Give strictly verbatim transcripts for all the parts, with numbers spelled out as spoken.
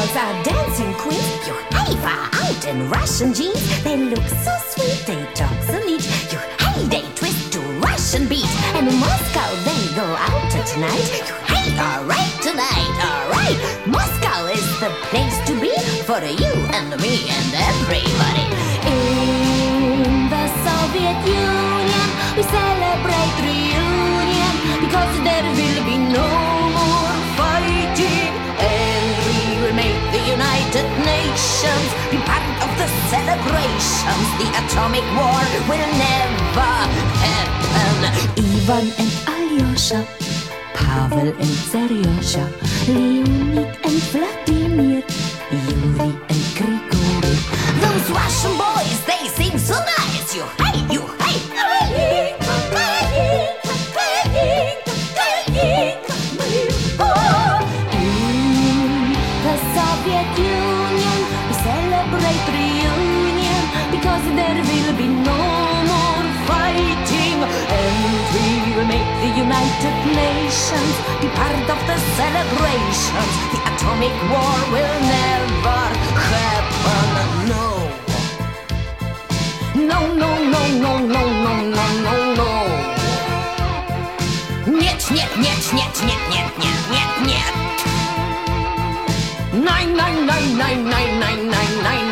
girls are dancing queens. You hey, far out in Russian jeans. They look so sweet, they talk so neat. You hey, they twist to Russian beat. And in Moscow they go out at night. You hey, alright tonight, alright. Moscow is the place to be for you and me and everybody. In the Soviet Union we celebrate reunion, because there will be no more fighting, and we will make the United Nations be part of the celebrations. The atomic war will never happen. Ivan and Alyosha, Pavel and Seryosha, Leonid and Vladimir, Yuri and Grigory. Those Russian boys, they sing so nice. You hey, you hey. In the Soviet Union we celebrate reunion, because there will be no more fighting, and we will make the United Nations be part of the celebrations. The atomic war will never happen. No. No, no, no, no, no, no, no, no, no. Нет, нет, нет, нет, нет, нет, нет, нет, нет. Nine, nine, nine, nine, nine, nine, nine, nine,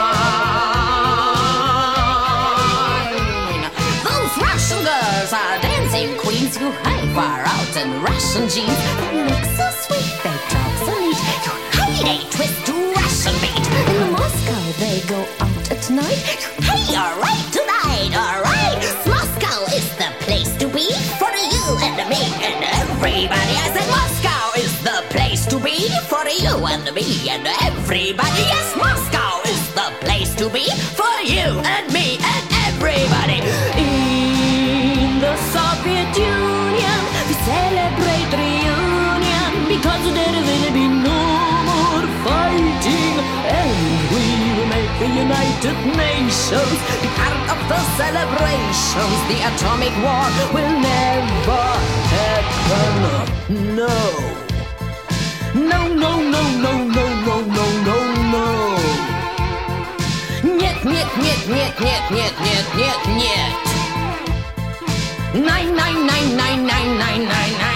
nine. Those Russian girls are dancing queens. You hey, far out in Russian jeans. They look so sweet, they talk so neat. You hey, they twist to Russian beat. In Moscow they go out at night. Hey, alright tonight, alright. Moscow is the place to be for you and me and everybody. I said Moscow is the place to be for you and me and everybody. Yes, Moscow is the place to be for you and me and everybody. In the Soviet Union we celebrate reunion, because there will be no more fighting, and we will make the United Nations be part of the celebrations. The atomic war will never happen. No. No, no, no, no, no, no, no, no, no. Нет, нет, нет, нет, нет, нет, нет, нет, нет. Nine, nine, nine, nine, nine, nine, nine, nine.